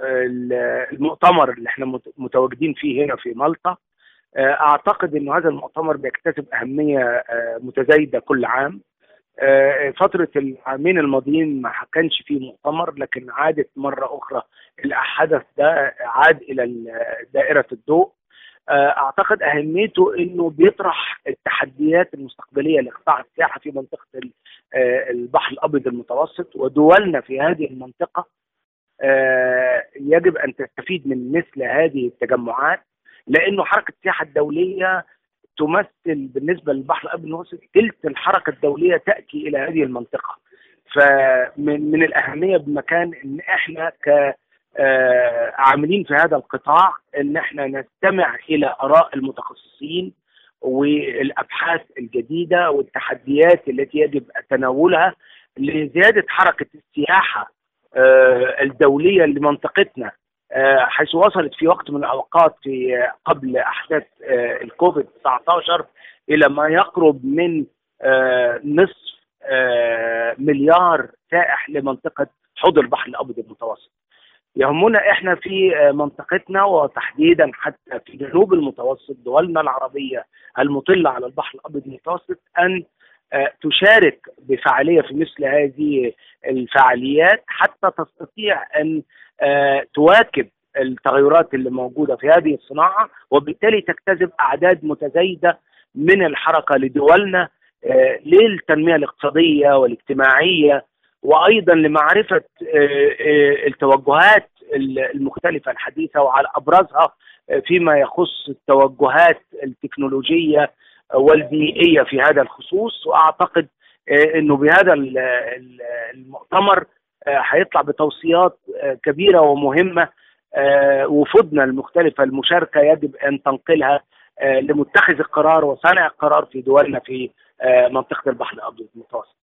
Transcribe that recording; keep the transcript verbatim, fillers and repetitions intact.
المؤتمر اللي احنا متواجدين فيه هنا في مالطا، اعتقد انه هذا المؤتمر بيكتسب اهميه متزايده كل عام. فتره العامين الماضيين ما كانش فيه مؤتمر، لكن عادت مره اخرى الحدث ده عاد الى دائره الضوء. اعتقد اهميته انه بيطرح التحديات المستقبليه لقطاع السياحه في منطقه البحر الابيض المتوسط، ودولنا في هذه المنطقه يجب ان تستفيد من مثل هذه التجمعات، لانه حركه السياحه الدوليه تمثل بالنسبه للبحر الابيض المتوسط ثلث الحركه الدوليه تاتي الى هذه المنطقه. فمن من الاهميه بمكان ان احنا ك عاملين في هذا القطاع ان احنا نستمع الى اراء المتخصصين والابحاث الجديده والتحديات التي يجب تناولها لزياده حركه السياحه الدوليه لمنطقتنا، حيث وصلت في وقت من الاوقات في قبل احداث الكوفيد تسعة عشر الى ما يقرب من نصف مليار سائح لمنطقه حوض البحر الابيض المتوسط. يهمنا احنا في منطقتنا وتحديدا حتى في جنوب المتوسط، دولنا العربيه المطله على البحر الابيض المتوسط، ان تشارك بفعاليه في مثل هذه الفعاليات حتى تستطيع ان تواكب التغيرات اللي موجوده في هذه الصناعه، وبالتالي تجتذب اعداد متزايده من الحركه لدولنا للتنميه الاقتصاديه والاجتماعيه، وايضا لمعرفه التوجهات المختلفه الحديثه وعلى ابرزها فيما يخص التوجهات التكنولوجيه والبيئيه في هذا الخصوص. واعتقد انه بهذا المؤتمر هيطلع بتوصيات كبيره ومهمه، وفودنا المختلفه المشاركه يجب ان تنقلها لمتخذ القرار وصانع القرار في دولنا في منطقه البحر الابيض المتوسط.